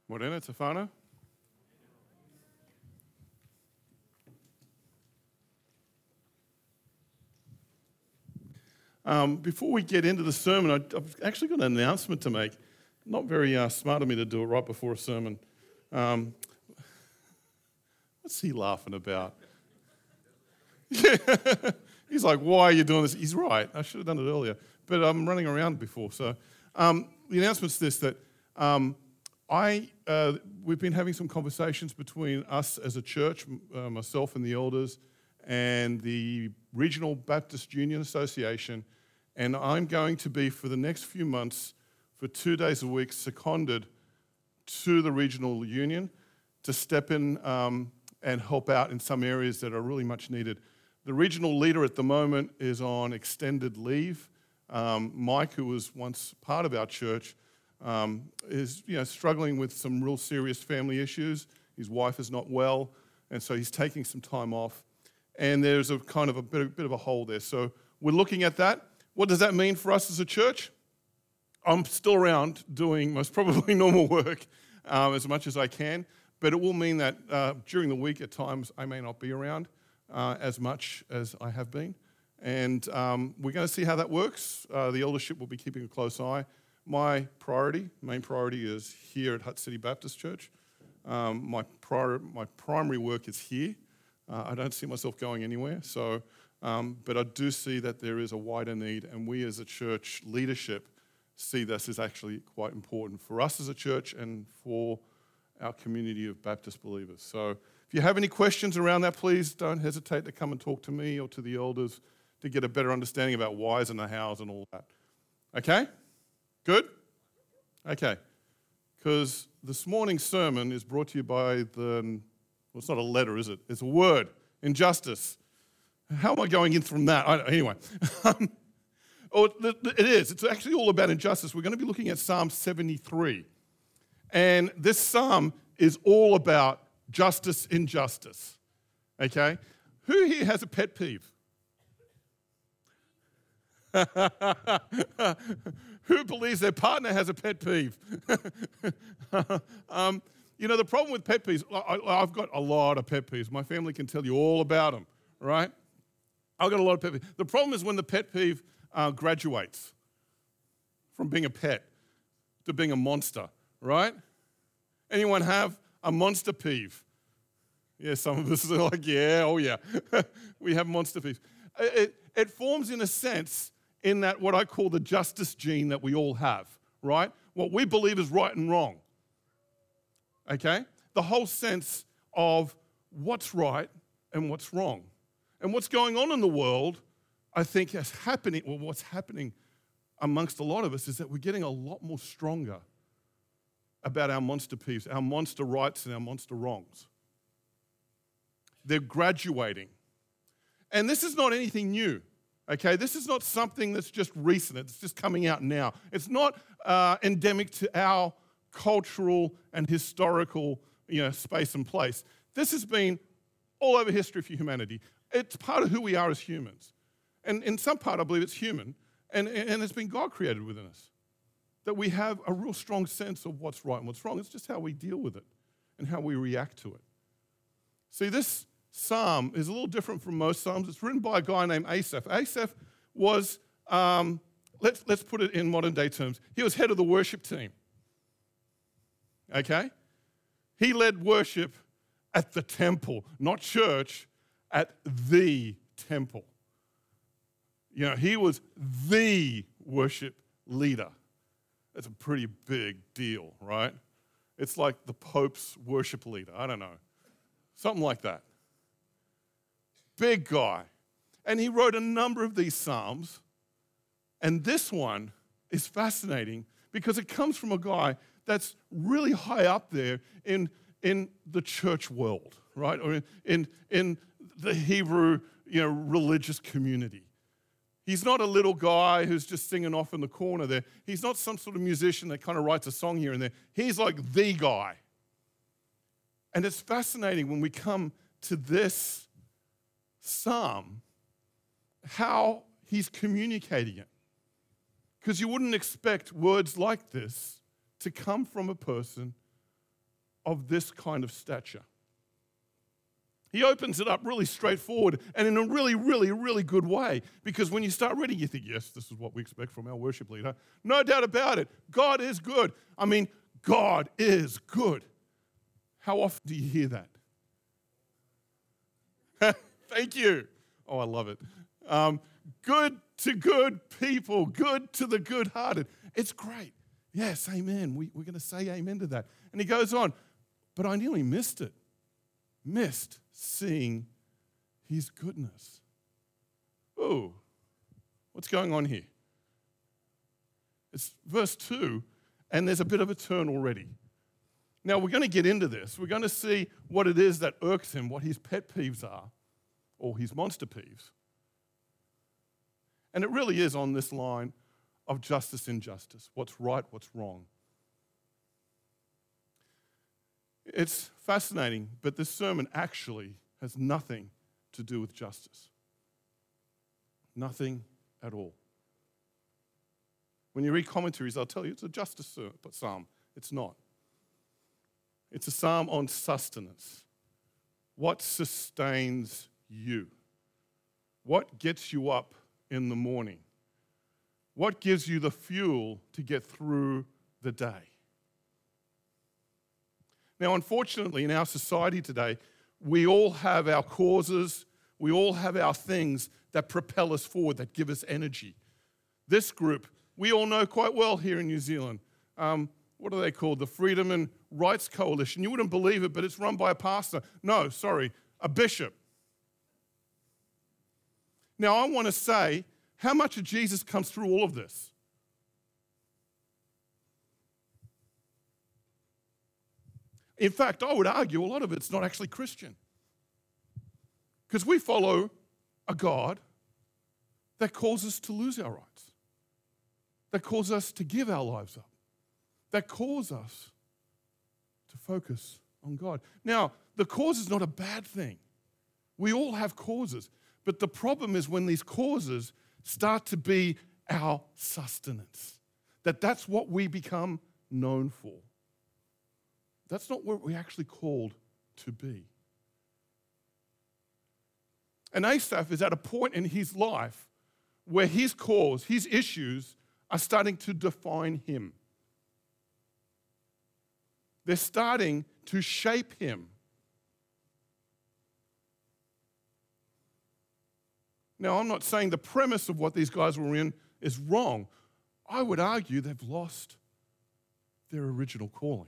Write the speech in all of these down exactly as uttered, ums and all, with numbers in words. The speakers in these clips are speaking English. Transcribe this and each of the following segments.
Morena, Tefano. Um, before we get into the sermon, I, I've actually got an announcement to make. Not very uh, smart of me to do it right before a sermon. Um, what's he laughing about? He's like, why are you doing this? He's right. I should have done it earlier. But I'm running around before. So um, the announcement's this, that um, I uh, we've been having some conversations between us as a church, uh, myself and the elders, and the Regional Baptist Union Association, and I'm going to be, for the next few months, for two days a week, seconded to the regional union to step in um, and help out in some areas that are really much needed. The regional leader at the moment is on extended leave. Um, Mike, who was once part of our church, um, is you know struggling with some real serious family issues. His wife is not well, and so he's taking some time off. And there's a kind of a bit, a bit of a hole there. So we're looking at that. What does that mean for us as a church? I'm still around doing most probably normal work um, as much as I can, but it will mean that uh, during the week at times I may not be around uh, as much as I have been. And um, we're going to see how that works. Uh, the eldership will be keeping a close eye. My priority, main priority is here at Hutt City Baptist Church. Um, my, prior, my primary work is here. Uh, I don't see myself going anywhere, so um, but I do see that there is a wider need, and we as a church leadership see this as actually quite important for us as a church and for our community of Baptist believers. So if you have any questions around that, please don't hesitate to come and talk to me or to the elders to get a better understanding about whys and the hows and all that. Okay? Good? Okay. Because this morning's sermon is brought to you by the... Well, it's not a letter, is it? It's a word. Injustice. How am I going in from that? I, anyway. oh, it is. It's actually all about injustice. We're going to be looking at Psalm seventy-three. And this psalm is all about justice, injustice. Okay? Who here has a pet peeve? Who believes their partner has a pet peeve? um, You know, the problem with pet peeves, I, I've got a lot of pet peeves. My family can tell you all about them, right? I've got a lot of pet peeves. The problem is when the pet peeve uh, graduates from being a pet to being a monster, right? Anyone have a monster peeve? Yeah, some of us are like, yeah, oh yeah. We have monster peeves. It, it forms in a sense in that what I call the justice gene that we all have, right? What we believe is right and wrong. Okay? The whole sense of what's right and what's wrong. And what's going on in the world, I think is happening, well, what's happening amongst a lot of us is that we're getting a lot more stronger about our monster peeves, our monster rights and our monster wrongs. They're graduating. And this is not anything new. Okay? This is not something that's just recent. It's just coming out now. It's not uh, endemic to our cultural and historical, you know, space and place. This has been all over history for humanity. It's part of who we are as humans. And in some part, I believe it's human, and, and it's been God created within us. That we have a real strong sense of what's right and what's wrong. It's just how we deal with it and how we react to it. See, this psalm is a little different from most psalms. It's written by a guy named Asaph. Asaph was, um, let's, let's put it in modern day terms, he was head of the worship team. Okay? He led worship at the temple, not church, at the temple. You know, he was the worship leader. That's a pretty big deal, right? It's like the Pope's worship leader. I don't know. Something like that. Big guy. And he wrote a number of these psalms. And this one is fascinating because it comes from a guy that's really high up there in, in the church world, right? Or in, in, in the Hebrew, you know, religious community. He's not a little guy who's just singing off in the corner there. He's not some sort of musician that kind of writes a song here and there. He's like the guy. And it's fascinating when we come to this psalm, how he's communicating it. Because you wouldn't expect words like this to come from a person of this kind of stature. He opens it up really straightforward and in a really, really, really good way. Because when you start reading, you think, yes, this is what we expect from our worship leader. No doubt about it. God is good. I mean, God is good. How often do you hear that? Thank you. Oh, I love it. Um, good to good people, good to the good-hearted. It's great. Yes, amen. We, we're going to say amen to that. And he goes on, but I nearly missed it. Missed seeing his goodness. Oh, what's going on here? It's verse two, and there's a bit of a turn already. Now, we're going to get into this. We're going to see what it is that irks him, what his pet peeves are, or his monster peeves. And it really is on this line of justice, injustice, what's right, what's wrong. It's fascinating, but this sermon actually has nothing to do with justice. Nothing at all. When you read commentaries, they'll tell you it's a justice psalm. It's not. It's a psalm on sustenance. What sustains you? What gets you up in the morning? What gives you the fuel to get through the day? Now, unfortunately, in our society today, we all have our causes, we all have our things that propel us forward, that give us energy. This group, we all know quite well here in New Zealand. Um, what are they called? The Freedom and Rights Coalition. You wouldn't believe it, but it's run by a pastor. No, sorry, a bishop. Now, I want to say, how much of Jesus comes through all of this? In fact, I would argue a lot of it's not actually Christian. Because we follow a God that calls us to lose our rights, that calls us to give our lives up, that calls us to focus on God. Now, the cause is not a bad thing. We all have causes. But the problem is when these causes start to be our sustenance, that that's what we become known for. That's not what we're actually called to be. And Asaph is at a point in his life where his cause, his issues, are starting to define him. They're starting to shape him. Now, I'm not saying the premise of what these guys were in is wrong. I would argue they've lost their original calling.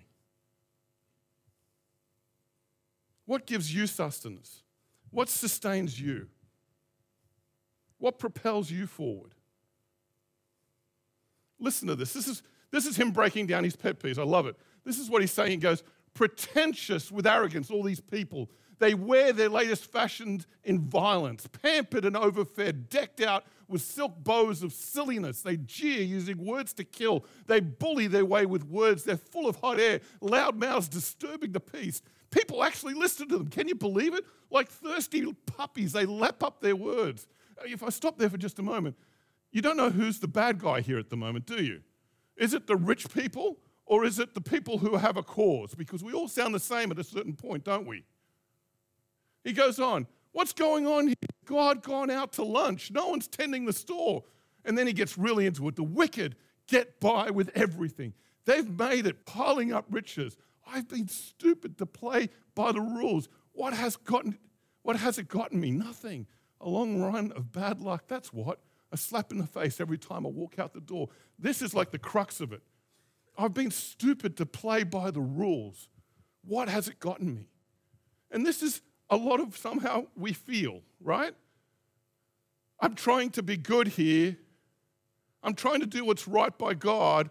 What gives you sustenance? What sustains you? What propels you forward? Listen to this. This is, this is him breaking down his pet peeves. I love it. This is what he's saying. He goes, pretentious with arrogance, all these people. They wear their latest fashions in violence, pampered and overfed, decked out with silk bows of silliness. They jeer using words to kill. They bully their way with words. They're full of hot air, loud mouths disturbing the peace. People actually listen to them. Can you believe it? Like thirsty puppies, they lap up their words. If I stop there for just a moment, you don't know who's the bad guy here at the moment, do you? Is it the rich people or is it the people who have a cause? Because we all sound the same at a certain point, don't we? He goes on, what's going on here? God gone out to lunch. No one's tending the store. And then he gets really into it. The wicked get by with everything. They've made it, piling up riches. I've been stupid to play by the rules. What has gotten, what has it gotten me? Nothing. A long run of bad luck. That's what. A slap in the face every time I walk out the door. This is like the crux of it. I've been stupid to play by the rules. What has it gotten me? And this is a lot of somehow we feel, right? I'm trying to be good here. I'm trying to do what's right by God.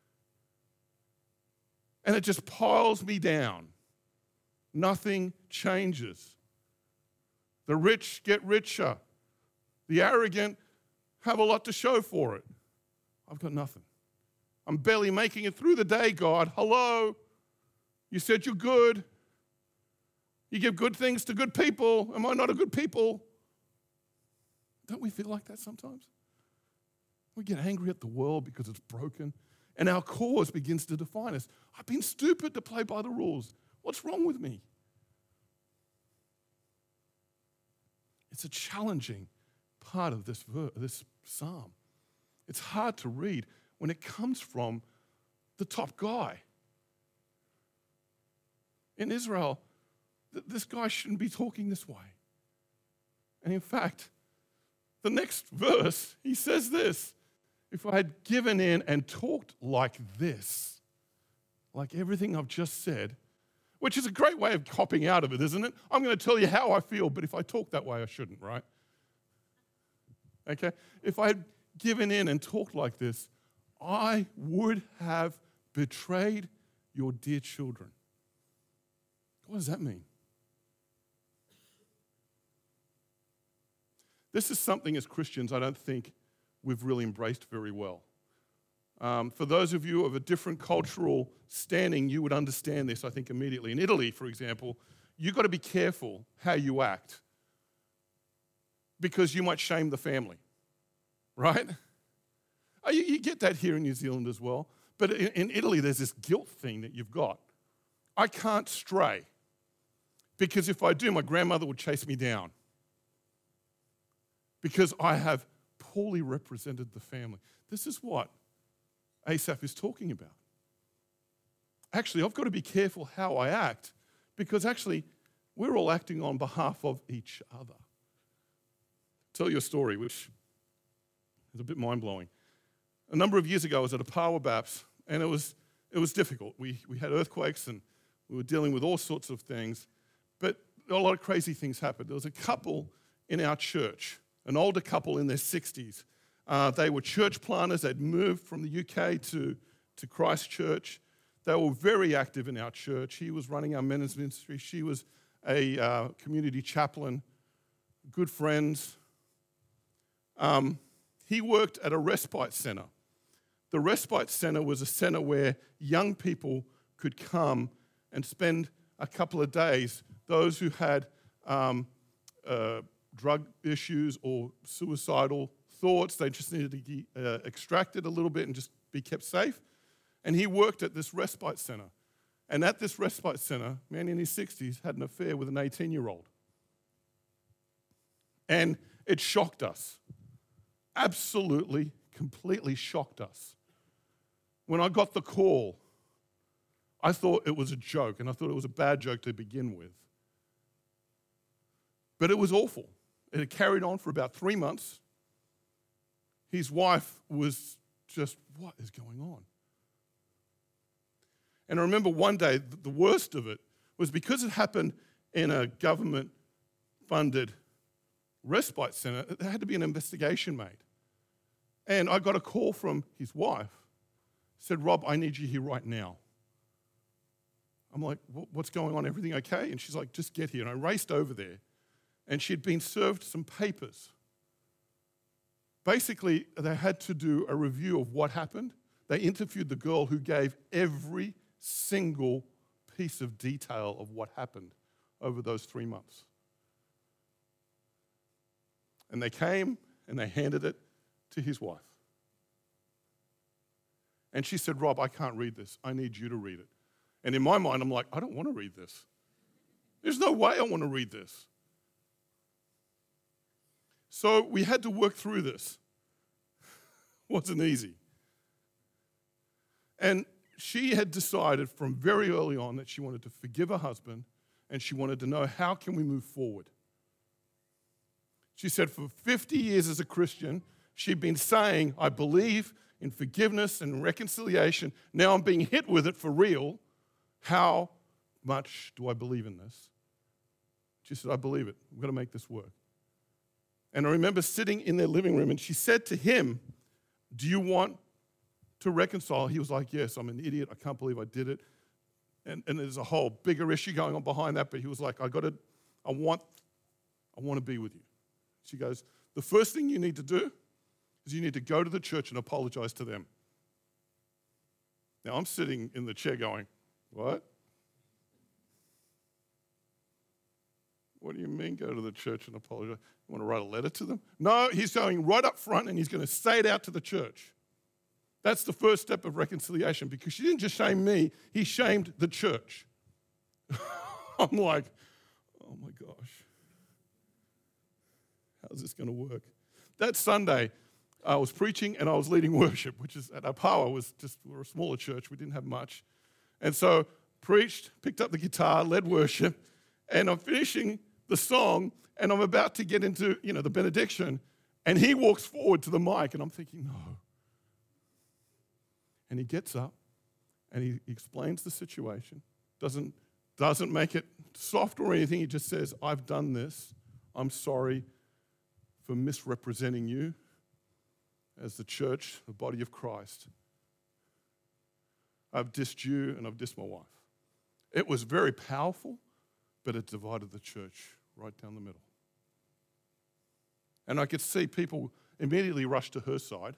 And it just piles me down. Nothing changes. The rich get richer. The arrogant have a lot to show for it. I've got nothing. I'm barely making it through the day, God. Hello? You said you're good. You give good things to good people. Am I not a good people? Don't we feel like that sometimes? We get angry at the world because it's broken, and our cause begins to define us. I've been stupid to play by the rules. What's wrong with me? It's a challenging part of this verse, this psalm. It's hard to read when it comes from the top guy. In Israel, th- this guy shouldn't be talking this way. And in fact, the next verse, he says this: if I had given in and talked like this, like everything I've just said, which is a great way of copping out of it, isn't it? I'm going to tell you how I feel, but if I talk that way, I shouldn't, right? Okay? If I had given in and talked like this, I would have betrayed your dear children. What does that mean? This is something as Christians I don't think we've really embraced very well. Um, for those of you of a different cultural standing, you would understand this, I think, immediately. In Italy, for example, you've got to be careful how you act because you might shame the family, right? Oh, you, you get that here in New Zealand as well. But in, in Italy, there's this guilt thing that you've got. I can't stray because if I do, my grandmother would chase me down because I have poorly represented the family. This is what Asaph is talking about. Actually, I've got to be careful how I act because actually we're all acting on behalf of each other. I'll tell you a story which is a bit mind-blowing. A number of years ago, I was at a Power Baps, and it was it was difficult. We we had earthquakes and we were dealing with all sorts of things, but a lot of crazy things happened. There was a couple in our church, an older couple in their sixties. Uh, they were church planters. They'd moved from the U K to, to Christchurch. They were very active in our church. He was running our men's ministry. She was a uh, community chaplain, good friends. Um, he worked at a respite center. The respite center was a center where young people could come and spend a couple of days. Those who had um, uh, drug issues or suicidal thoughts, they just needed to be uh, extracted a little bit and just be kept safe. And he worked at this respite center. And at this respite center, a man in his sixties had an affair with an eighteen-year-old. And it shocked us. Absolutely, completely shocked us. When I got the call, I thought it was a joke, and I thought it was a bad joke to begin with. But it was awful. It had carried on for about three months. His wife was just, what is going on? And I remember one day, the worst of it was because it happened in a government-funded respite center, there had to be an investigation made. And I got a call from his wife. Said, Rob, I need you here right now. I'm like, what's going on? Everything okay? And she's like, just get here. And I raced over there. And she'd been served some papers. Basically, they had to do a review of what happened. They interviewed the girl who gave every single piece of detail of what happened over those three months. And they came and they handed it to his wife. And she said, Rob, I can't read this. I need you to read it. And in my mind, I'm like, I don't want to read this. There's no way I want to read this. So we had to work through this. Wasn't easy. And she had decided from very early on that she wanted to forgive her husband and she wanted to know how can we move forward. She said for fifty years as a Christian, she'd been saying, I believe in forgiveness and reconciliation. Now I'm being hit with it for real. How much do I believe in this? She said, I believe it. We've got to make this work. And I remember sitting in their living room and she said to him, do you want to reconcile? He was like, yes, I'm an idiot. I can't believe I did it. And, and there's a whole bigger issue going on behind that, but he was like, I got to, I want, I want to be with you. She goes, the first thing you need to do is you need to go to the church and apologize to them. Now I'm sitting in the chair going, what? What do you mean go to the church and apologize? You want to write a letter to them? No, he's going right up front and he's going to say it out to the church. That's the first step of reconciliation because she didn't just shame me, he shamed the church. I'm like, oh my gosh, how's this going to work? That Sunday, I was preaching and I was leading worship, which is at our power was just, we're a smaller church, we didn't have much. And so preached, picked up the guitar, led worship, and I'm finishing the song and I'm about to get into, you know, the benediction, and he walks forward to the mic and I'm thinking, no. And he gets up and he explains the situation, doesn't, doesn't make it soft or anything, he just says, I've done this, I'm sorry for misrepresenting you as the church, the body of Christ. I've dissed you and I've dissed my wife. It was very powerful, but it divided the church right down the middle. And I could see people immediately rush to her side.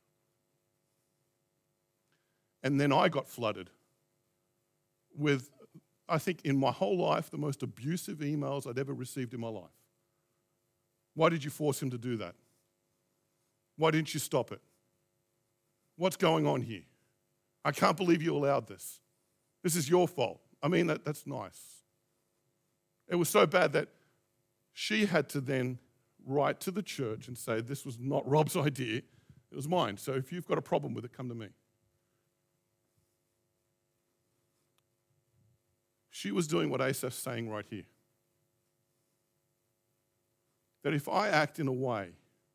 And then I got flooded with, I think in my whole life, the most abusive emails I'd ever received in my life. Why did you force him to do that? Why didn't you stop it? What's going on here? I can't believe you allowed this. This is your fault. I mean, that, that's nice. It was so bad that she had to then write to the church and say, this was not Rob's idea, it was mine. So if you've got a problem with it, come to me. She was doing what Asaph's saying right here. That if I act in a way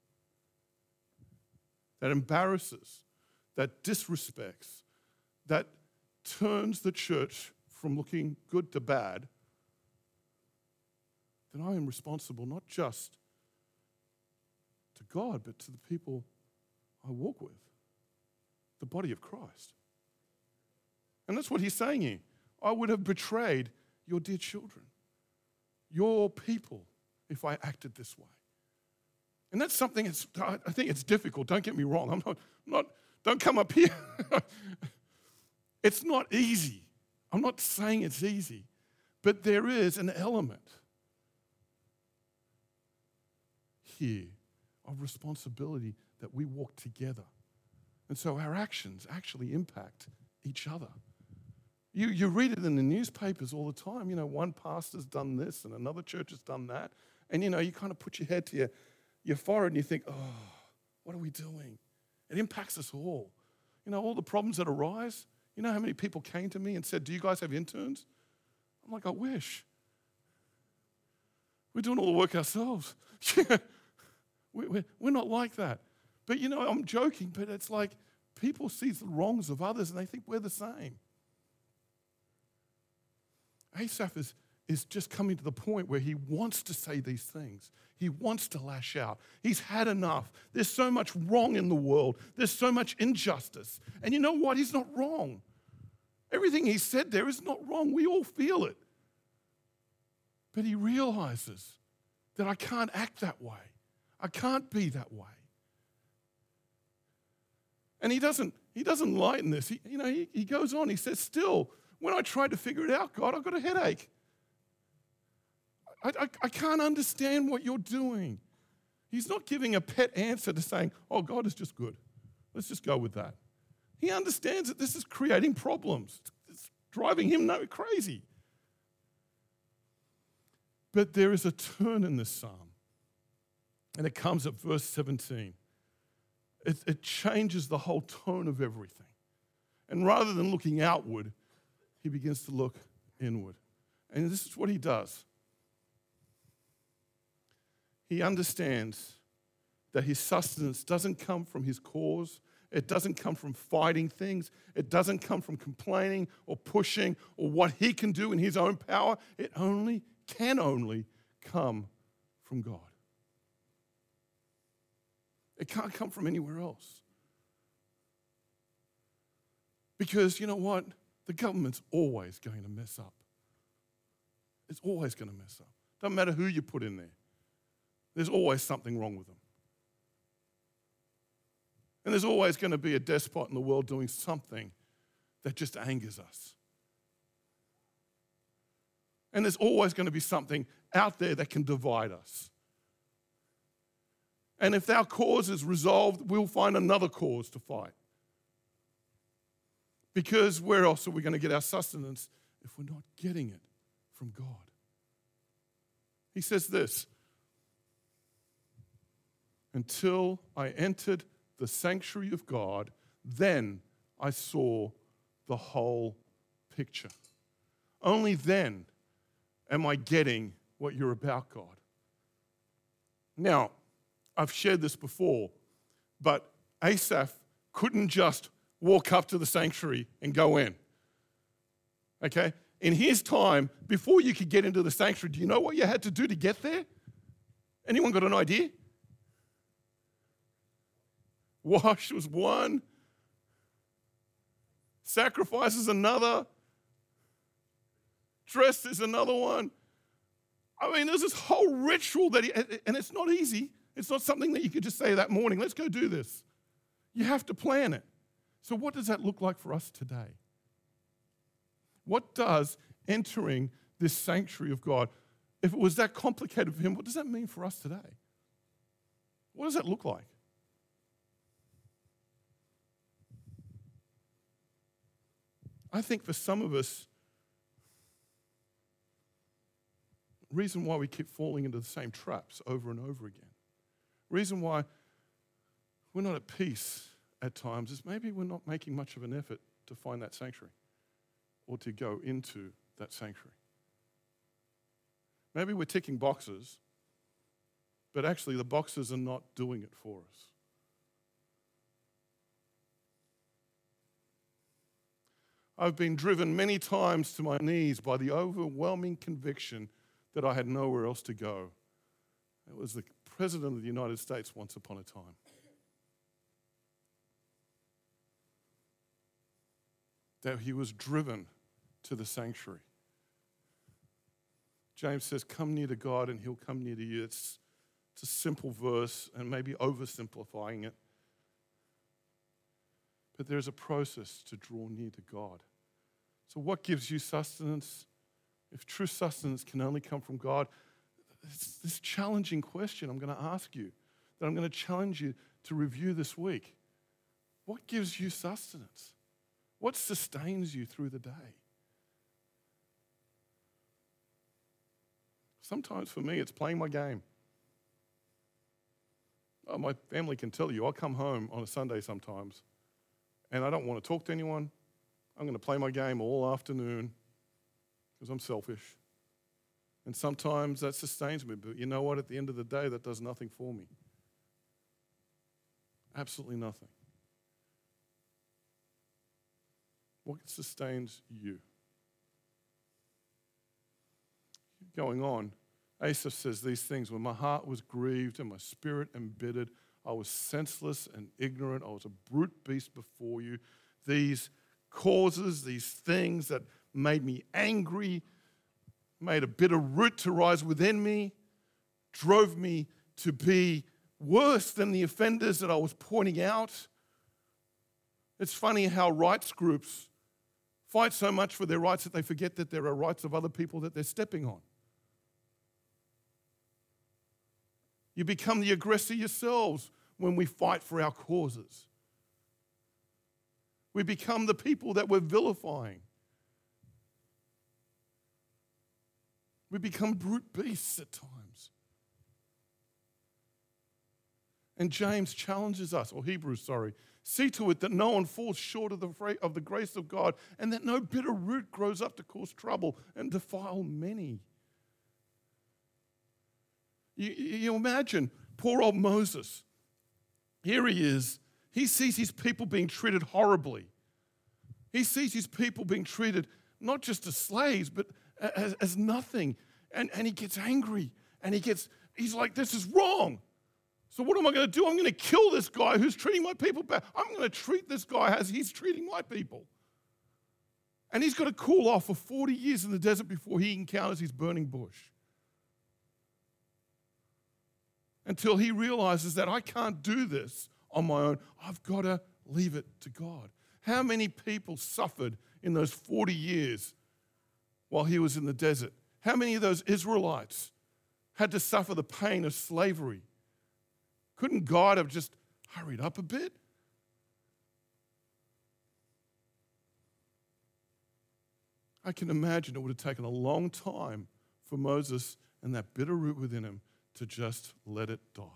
that embarrasses, that disrespects, that turns the church from looking good to bad, then I am responsible not just to God, but to the people I walk with, the body of Christ. And that's what he's saying here. I would have betrayed your dear children, your people, if I acted this way. And that's something, it's, I think it's difficult, don't get me wrong. I'm not, I'm not don't come up here. It's not easy. I'm not saying it's easy, but there is an element here of responsibility that we walk together. And so our actions actually impact each other. You, you read it in the newspapers all the time. You know, one pastor's done this and another church has done that. And, you know, you kind of put your head to your, your forehead and you think, oh, what are we doing? It impacts us all. You know, all the problems that arise. You know how many people came to me and said, do you guys have interns? I'm like, I wish. We're doing all the work ourselves. we're, we're not like that. But, you know, I'm joking, but it's like people see the wrongs of others and they think we're the same. Asaph is, is just coming to the point where he wants to say these things. He wants to lash out. He's had enough. There's so much wrong in the world. There's so much injustice. And you know what? He's not wrong. Everything he said there is not wrong. We all feel it. But he realizes that I can't act that way. I can't be that way. And he doesn't, he doesn't lighten this. He, you know, he, he goes on. He says, still, when I tried to figure it out, God, I've got a headache. I, I, I can't understand what you're doing. He's not giving a pet answer to saying, oh, God is just good. Let's just go with that. He understands that this is creating problems. It's driving him no crazy. But there is a turn in this psalm, and it comes at verse seventeen. It, it changes the whole tone of everything. And rather than looking outward, he begins to look inward. And this is what he does. He understands that his sustenance doesn't come from his cause. It doesn't come from fighting things. It doesn't come from complaining or pushing or what he can do in his own power. It only can only come from God. It can't come from anywhere else. Because you know what? The government's always going to mess up. It's always going to mess up. Doesn't matter who you put in there. There's always something wrong with them. And there's always going to be a despot in the world doing something that just angers us. And there's always going to be something out there that can divide us. And if our cause is resolved, we'll find another cause to fight. Because where else are we going to get our sustenance if we're not getting it from God. He says this, until I entered the sanctuary of God, then I saw the whole picture. Only then am I getting what you're about, God. Now, I've shared this before, but Asaph couldn't just walk up to the sanctuary and go in. Okay? In his time, before you could get into the sanctuary, do you know what you had to do to get there? Anyone got an idea? Wash was one. Sacrifice is another. Dress is another one. I mean, there's this whole ritual that, he, and it's not easy. It's not something that you could just say that morning, let's go do this. You have to plan it. So what does that look like for us today? What does entering this sanctuary of God, if it was that complicated for him, what does that mean for us today? What does that look like? I think for some of us, the reason why we keep falling into the same traps over and over again, reason why we're not at peace at times is maybe we're not making much of an effort to find that sanctuary or to go into that sanctuary. Maybe we're ticking boxes, but actually the boxes are not doing it for us. I've been driven many times to my knees by the overwhelming conviction that I had nowhere else to go. It was the President of the United States once upon a time. That he was driven to the sanctuary. James says, come near to God and he'll come near to you. It's, it's a simple verse and maybe oversimplifying it. But there's a process to draw near to God. So what gives you sustenance? If true sustenance can only come from God, it's this challenging question I'm going to ask you, that I'm going to challenge you to review this week. What gives you sustenance? What sustains you through the day? Sometimes for me, it's playing my game. Oh, my family can tell you, I come home on a Sunday sometimes, and I don't want to talk to anyone. I'm going to play my game all afternoon because I'm selfish. And sometimes that sustains me, but you know what? At the end of the day, that does nothing for me. Absolutely nothing. What sustains you? Going on, Asaph says these things, when my heart was grieved and my spirit embittered, I was senseless and ignorant. I was a brute beast before you. These causes, these things that made me angry, made a bitter root to rise within me, drove me to be worse than the offenders that I was pointing out. It's funny how rights groups fight so much for their rights that they forget that there are rights of other people that they're stepping on. You become the aggressor yourselves when we fight for our causes. We become the people that we're vilifying. We become brute beasts at times. And James challenges us, or Hebrews, sorry, see to it that no one falls short of the, fra- of the grace of God and that no bitter root grows up to cause trouble and defile many. You, you imagine poor old Moses. Here he is. He sees his people being treated horribly. He sees his people being treated not just as slaves, but as, as nothing. And, and he gets angry. And he gets, he's like, this is wrong. So what am I going to do? I'm going to kill this guy who's treating my people bad. I'm going to treat this guy as he's treating my people. And he's got to cool off for forty years in the desert before he encounters his burning bush. Until he realizes that I can't do this on my own. I've got to leave it to God. How many people suffered in those forty years while he was in the desert? How many of those Israelites had to suffer the pain of slavery? Couldn't God have just hurried up a bit? I can imagine it would have taken a long time for Moses and that bitter root within him to just let it die.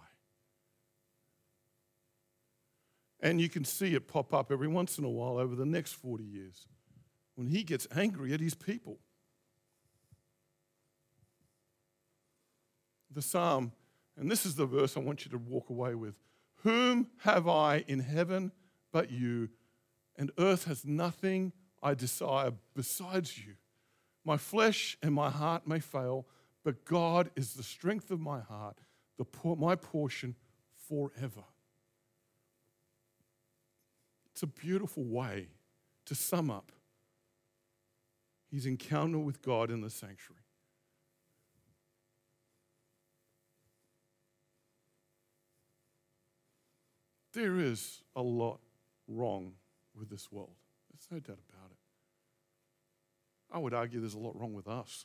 And you can see it pop up every once in a while over the next forty years when he gets angry at his people. The psalm, and this is the verse I want you to walk away with. Whom have I in heaven but you, and earth has nothing I desire besides you. My flesh and my heart may fail, but God is the strength of my heart, the por- my portion forever. It's a beautiful way to sum up his encounter with God in the sanctuary. There is a lot wrong with this world. There's no doubt about it. I would argue there's a lot wrong with us.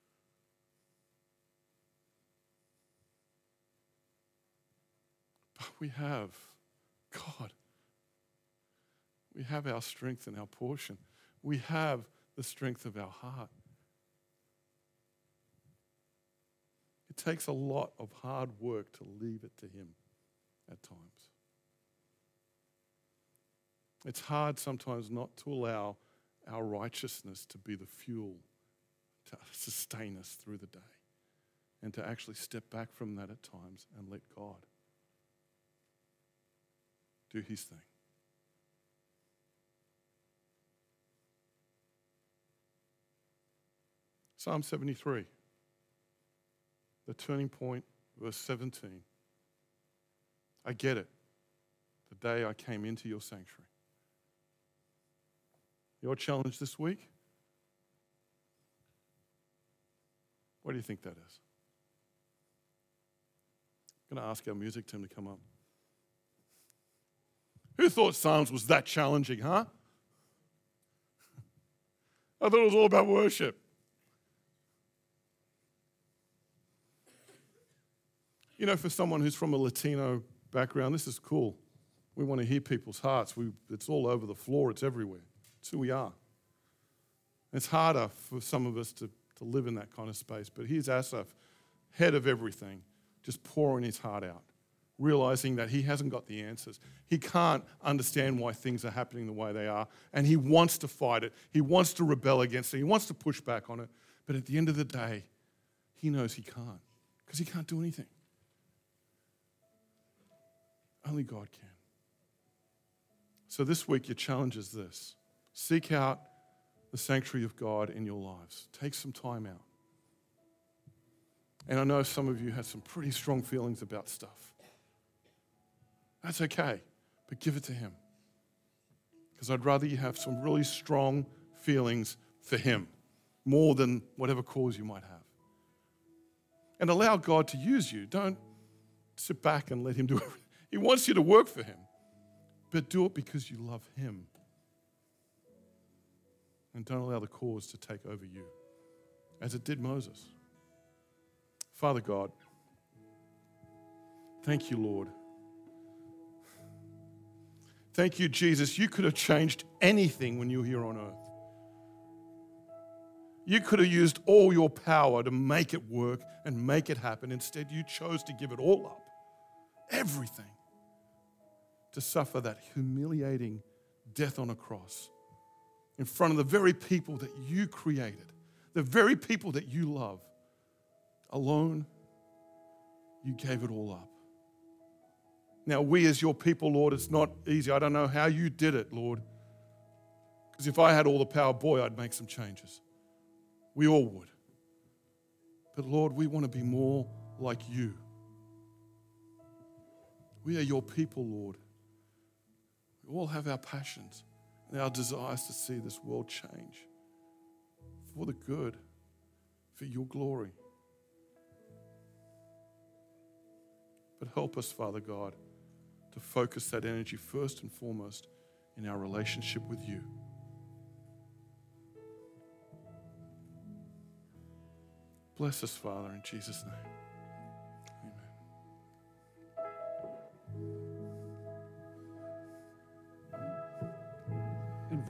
But we have God. We have our strength and our portion. We have the strength of our heart. It takes a lot of hard work to leave it to Him at times. It's hard sometimes not to allow our righteousness to be the fuel to sustain us through the day and to actually step back from that at times and let God do His thing. Psalm seventy-three, the turning point, verse seventeen. I get it. The day I came into your sanctuary. Your challenge this week? What do you think that is? I'm going to ask our music team to come up. Who thought Psalms was that challenging, huh? I thought it was all about worship. You know, for someone who's from a Latino background, this is cool. We want to hear people's hearts. We, it's all over the floor. It's everywhere. It's who we are. It's harder for some of us to, to live in that kind of space. But here's Asaph, head of everything, just pouring his heart out, realizing that he hasn't got the answers. He can't understand why things are happening the way they are. And he wants to fight it. He wants to rebel against it. He wants to push back on it. But at the end of the day, he knows he can't because he can't do anything. Only God can. So this week, your challenge is this. Seek out the sanctuary of God in your lives. Take some time out. And I know some of you have some pretty strong feelings about stuff. That's okay, but give it to Him. Because I'd rather you have some really strong feelings for Him more than whatever cause you might have. And allow God to use you. Don't sit back and let Him do everything. He wants you to work for Him, but do it because you love Him. And don't allow the cause to take over you, as it did Moses. Father God, thank you, Lord. Thank you, Jesus. You could have changed anything when you were here on earth. You could have used all your power to make it work and make it happen. Instead, you chose to give it all up, everything, to suffer that humiliating death on a cross in front of the very people that you created, the very people that you love. Alone, you gave it all up. Now, we as your people, Lord, it's not easy. I don't know how you did it, Lord. Because if I had all the power, boy, I'd make some changes. We all would. But Lord, we want to be more like you. We are your people, Lord. We all have our passions and our desires to see this world change for the good, for your glory. But help us, Father God, to focus that energy first and foremost in our relationship with you. Bless us, Father, in Jesus' name.